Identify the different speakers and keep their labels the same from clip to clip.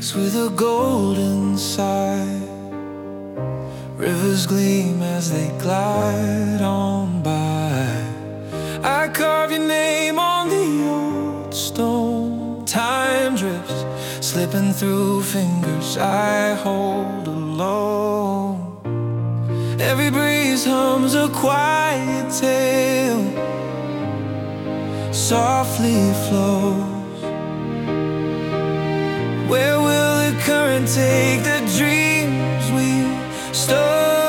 Speaker 1: lakes with a golden side. Rivers gleam as they glide on by. I carve your name on the old stone. Time drifts, slipping through fingers I hold alone. Every breeze hums a quiet tale, softly flows. Where will the current take the dreams we stole?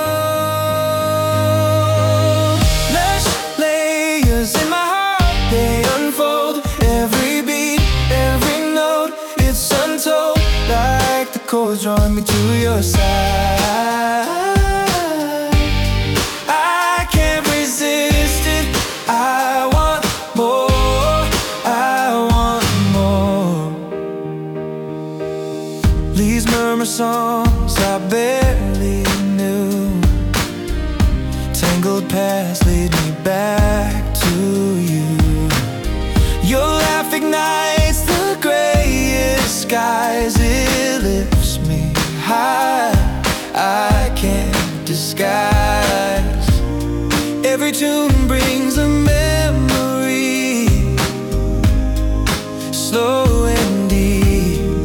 Speaker 1: Lush layers in my heart, they unfold. Every beat, every note, it's untold. Like the chords drawing me to your side. I can't resist it, I want more, I want more. Leaves murmur songs I barely knew. Tangled past lead me back to you. Your laugh ignites the grayest skies. It lifts me high, I can't disguise. Every tune brings a memory, slow and deep.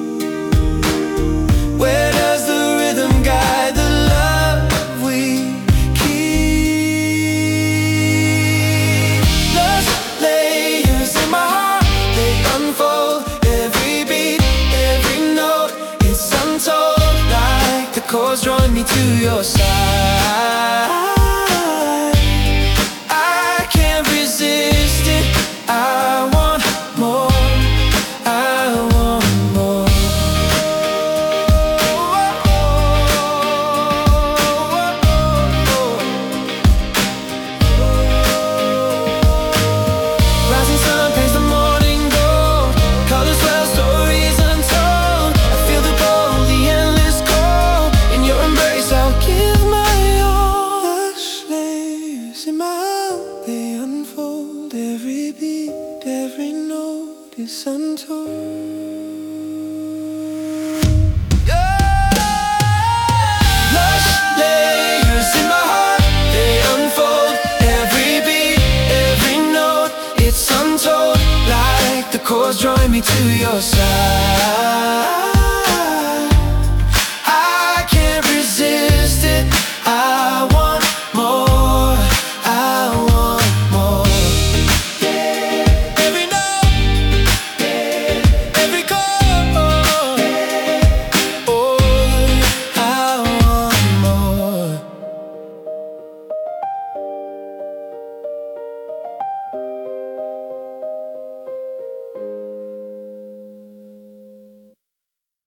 Speaker 1: Where does the rhythm guide the love we keep? Lost layers in my heart, they unfold. Every beat, every note, it's untold. Like the chords drawing me to your side. I can't resist it, I want more, I want more. Rising sun paints the morning gold, colors swell, stories untold. I feel the bold, the endless cold. In your embrace I'll give my all. Lush layers in my heart, they unfold. Every beat, every note is untold. Lush layers in my heart, they unfold. Every beat, every note, it's untold. Like the chords drawing me to your side.